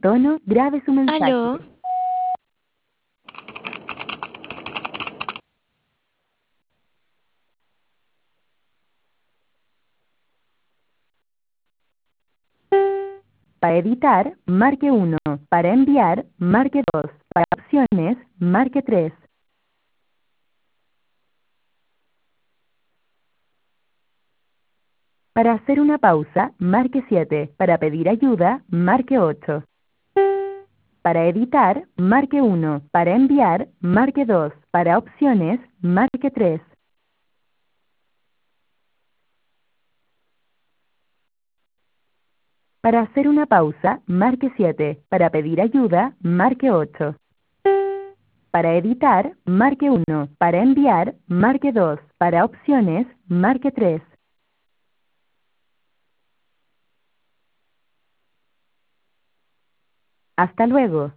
tono, grabe su mensaje. Aló, Para editar, marque 1. Para enviar, marque 2. Para opciones, marque 3. Para hacer una pausa, marque 7. Para pedir ayuda, marque 8. Para editar, marque 1. Para enviar, marque 2. Para opciones, marque 3. Para hacer una pausa, marque 7. Para pedir ayuda, marque 8. Para editar, marque 1. Para enviar, marque 2. Para opciones, marque 3. Hasta luego.